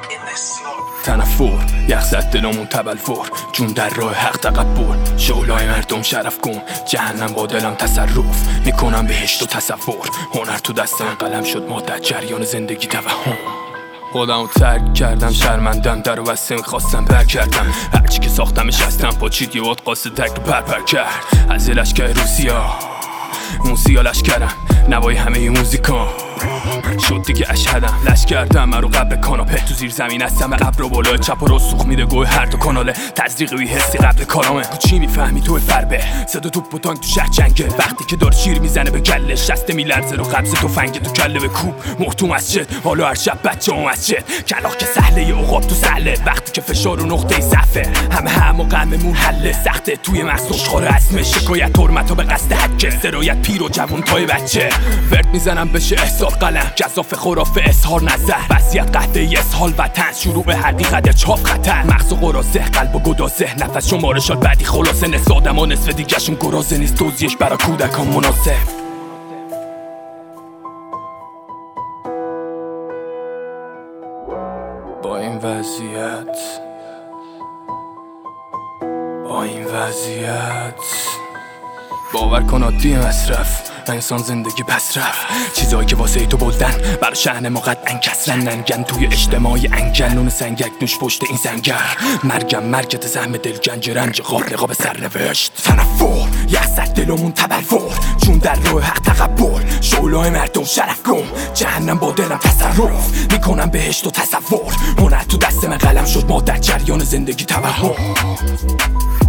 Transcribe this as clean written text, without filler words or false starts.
تنفر یخ زد دلمون تبلفر، جون در راه حق تقبل، شعله‌های مردم شرف کن، جهنم با دلم تصرف میکنم بهشت و تصور، هنر تو دست من قلم شد مادت جریان زندگی توهم. خودمو ترک کردم شرمندم، در و بسته میخواستم بر کردم، هرچی که ساختمش هستم پاچید یه وقت قاسه تک پر کرد. از لشکر روسیا موسیا لشکرم، نوای همه موزیکا شد دیگه اشهدم. لش کردم من رو قبل کاناپه، تو زیر زمین هستم قبر و بالای چپ و راست سوخ میده گوه هر دو کاناله، تزریقی وی حسی قبل کارامه. تو چی میفهمی تو فربه، صدا توپ و تانک تو شهر جنگه، وقتی که داره شیر میزنه به گلش شسته میلرزه رو قبض تفنگ تو کله به کوب محتو مسجد. حالا هر شب بچه و مسجد کلاغ که سهله یه عقاب تو سهله، وقتی که فشار و نقطه صفه همه و غممون حله سخته، توی مغز خوشخواره اسم شکایت حرمت و به قصد حک سرایت پیر و جوون تای بچه. ورد میزنم بشه احساس قلم جزاف خرافه اظهار نظر، وضعیت قهوه‌ای اسهال وطن شروع به حقیقت چاپ خطر، مغز و قرازه قلب و گدازه نفس شمارشات بعدی خلاصه، نصف آدم ها نصف دیگه‌شون گرازه نیست، توضیحش برا کودکان مناسب. با این وضعیت باور کن عادی مصرف انسان زندگی پس رفت، چیزایی که واسه تو بلدن برا شأن ما قطعاً کسرن، ننگن توی اجتماعی انگل نون سنگک نوش پشت این سنگر، مرگم مرگت زحم دل گنج رنج قاب نقاب سر نوشت. تنفر یه زد دلمون تبلفر، جون در راه حق تقبل، شعله‌های مردم شرف کن، جهنم با دلم تصرف میکنم بهشت و تصور، هنر تو دست من قلم شد مادت جریان زندگی توهم.